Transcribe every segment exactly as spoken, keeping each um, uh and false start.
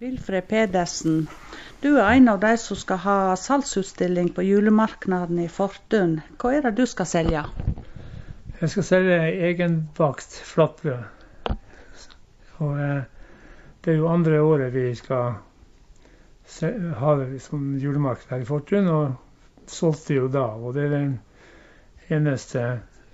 Wilfred Pedersen, du er en av de som skal ha salgsutstilling på julemarknaden i Fortun. Hva er det du skal selge? Jeg skal selge egenbakt flatbrød. Og eh, det er jo andre året vi skal se, ha det som julemarked her i Fortun, og solgte jo da. Og det er den eneste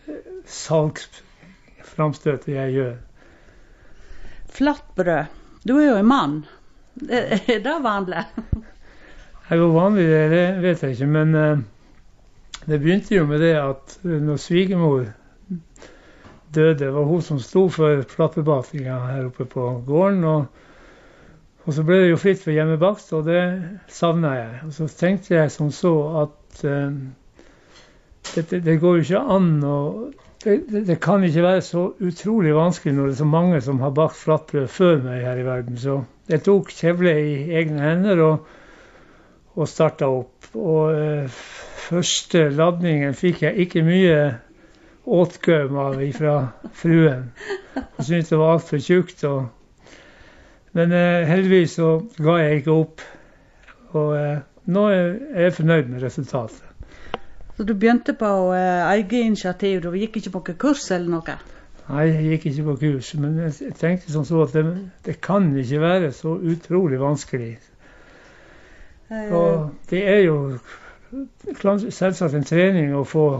salgsframstøtet jeg gjør. Flatbrød. Du er jo en mann. Er det vanlig? Det er jo vanlig, det vet jeg ikke, men uh, det begynte jo med det at når svigermor døde, var hun som stod for flatbrødbakingen her oppe på gården, og, og så ble det jo fritt for hjemmebakt, og det savnet jeg. Og så tenkte jeg som så at uh, det, det, det går jo ikke an, og det, det, det kan ikke være så utrolig vanskelig når det er så mange som har bakt flatbrød før meg her i verden, så jeg tok kjevlet i egne hender og, og startet opp. Og eh, første ladningen fikk jeg ikke mye åtgøm av fra fruen. Hun syntes det var alt for tjukt. Og, men eh, heldigvis så ga jeg ikke opp. Og eh, nå er jeg fornøyd med resultatet. Så du begynte på eh, eget initiativ, du gikk ikke på kurs eller noe? Nei, jeg gikk ikke på kurs, men jeg tenkte sånn så at det, det kan ikke være så utrolig vanskelig. Eh. Og det er jo selvsagt en trening å få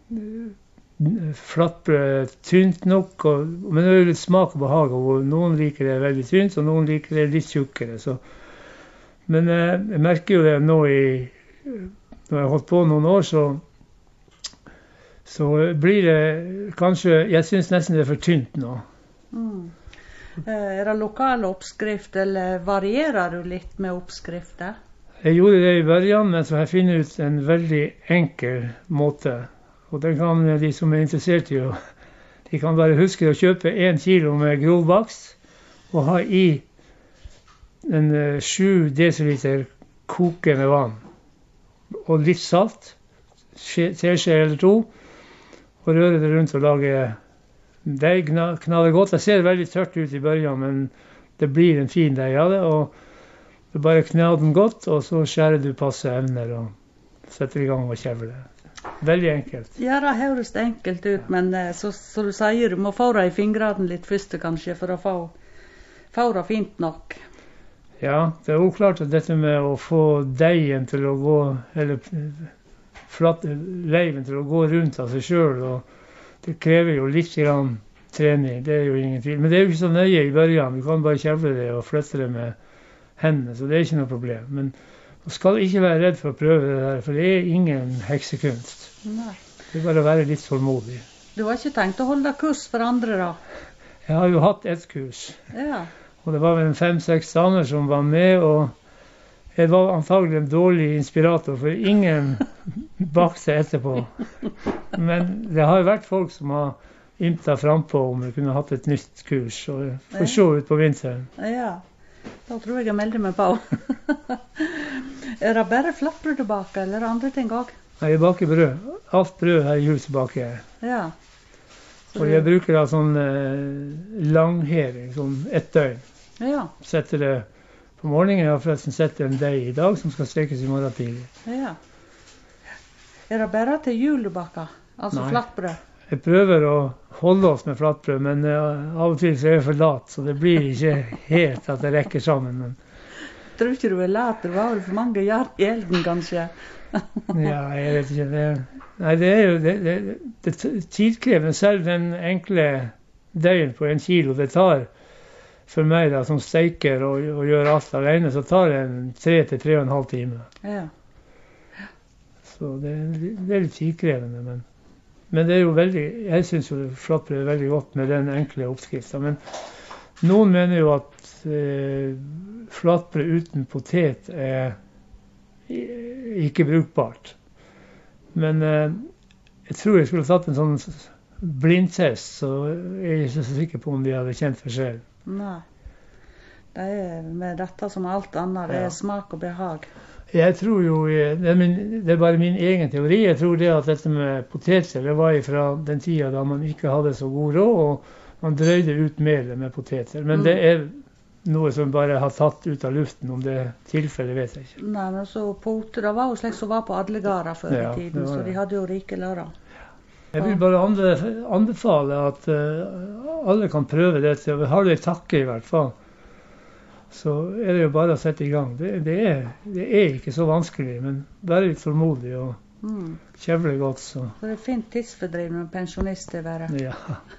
flatbrød tynt nok, og, men det er jo litt smak og behag, og noen liker det veldig tynt, og noen liker det litt tjukkere. Så. Men eh, jeg merker jo det nå i, når jeg har holdt på noen år, så Så blir det kanskje, jeg synes nesten det er for tynt nå. Mm. Er det lokale oppskrift, eller varierer du litt med oppskrifter? Jeg gjorde det i børjan, men så har jeg funnet ut en veldig enkel måte. Og det kan de som er interessert i, de kan bare huske å kjøpe en kilo med grovbakst, og ha i en sju desiliter kokende vann, og litt salt, teskje eller to, og røre det rundt og lage deig, knalle godt. Det ser veldig tørt ut i børjan, men det blir en fin deig av det, og du bare knaller den godt, og så skjærer du passe evner og setter i gang og kjevler det. Veldig enkelt. Ja, det høres enkelt ut, men så, så du sier, du må få det i fingrene litt først kanskje, for å få, få det fint nok. Ja, det er jo klart at dette med å få deigen til å gå, eller flatt leiven til å gå rundt av seg selv, og det krever jo litt grann trening, det er jo ingen tvil. Men det er jo ikke så nøye i børjan, du kan bare kjevle det og flytte det med hendene, så det er ikke noe problem. Men du skal ikke være redd for å prøve det der, for det er ingen heksekunst. Nei. Det er bare å være litt tålmodig. Du har ikke tenkt å holde kurs for andre da? Jeg har jo hatt et kurs, ja. Og det var vel fem-seks damer som var med, og jeg var antagelig en dårlig inspirator, for ingen bakte etterpå. Men det har jo vært folk som har ymtet frempå om vi kunne hatt et nytt kurs, og få se ut på vinteren. Ja, da tror jeg jeg melder meg på. Er det bare flatbrød du baker, eller andre ting også? Nei, jeg baker brød. Alt brød her i huset baker jeg. Ja. Så og jeg bruker da sånn eh, langhering, sånn ett døgn. Ja. Setter det på morgenen. Jeg har forresten sett en deig i dag som skal stekes i morgen tidlig. Ja. Er det bare til jul du baker? Altså Nei. Flatbrød? Jeg prøver å holde oss med flatbrød, men uh, av og til så er jeg for lat, så det blir ikke helt at det rekker sammen. Men jeg tror ikke du er lat, det var vel for mange jern i elden kanskje? Ja, jeg vet ikke. Det, nei, det er jo det, det, det, det tidkrevende. Selv den enkle deigen på en kilo, det tar for meg da, som steiker og, og gjør alt alene, så tar det en tre til tre og en halv time. Ja. Så det, det er litt tidkrevende, men, men det er jo veldig, jeg synes jo flatbrød er veldig godt med den enkle oppskriften, men noen mener jo at eh, flatbrød uten potet er ikke brukbart. Men eh, jeg tror jeg skulle tatt en sånn blindtest, så er jeg ikke så sikker på om de hadde kjent forskjell. Nei, det er med dette som alt annet, det er smak og behag. Jeg tror jo, det er, min, det er bare min egen teori, jeg tror det at dette med poteter, det var fra den tida da man ikke hadde så god råd, og man drøyde ut melet med poteter. Men mm. det er noe som bare har tatt ut av luften. Om det er tilfellet, vet jeg ikke. Nei, men så poter, det var jo slik som var på alle gårder før Ja, i tiden, det var så det. de hadde jo rike lører. Jeg vil bare andre, anbefale at uh, alle kan prøve dette. Og har du en takke i hvert fall, så er det jo bare å sette i gang. Det, det, er, det er ikke så vanskelig, men vær litt tålmodig og Mm. kjevle godt. Så. Så det er fint tidsfordriv når pensjonist er være. Ja,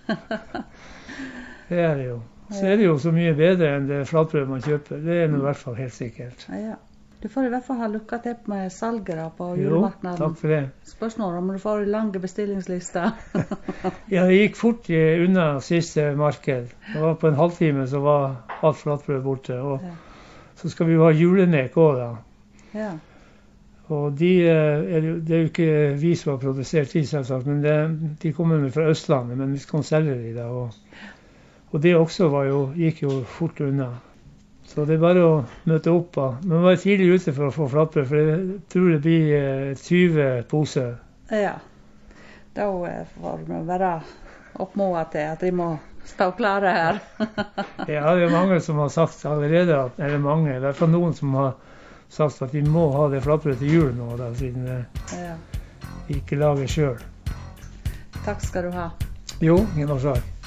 det er det jo. Så er det jo så mye bedre enn det flatbrød man kjøper. Det er nå i hvert fall helt sikkert. Ja. Du får i hvert fall ha lykke til med salget da på Jo, julemarknaden. takk for det. Spørsmål om du får lange bestillingslister. Ja, det gikk fort i- unna siste marked. Det var på en halvtime så var alt flatbrød borte. Og Ja. så skal vi jo ha julenek også da. Ja. Og de, eh, er jo, det er jo ikke vi som har produsert de, selvsagt, men det, de kommer jo fra Østlandet, men vi skal selge de da. Og, og det også var jo, gikk jo fort unna. Så det er bare å møte opp. Da. Men være tidlig ute for å få flatbrød, for jeg tror det blir eh, tyve poser. Ja. Da eh, får vi være oppmålet til at de må stå klare her. Ja, det er mange som har sagt allerede, at, eller mange, i hvert fall noen som har sagt at de må ha det flatbrød til jul nå, da, siden eh, Ja. de ikke lager selv. Takk skal du ha. Jo, ingen årsak.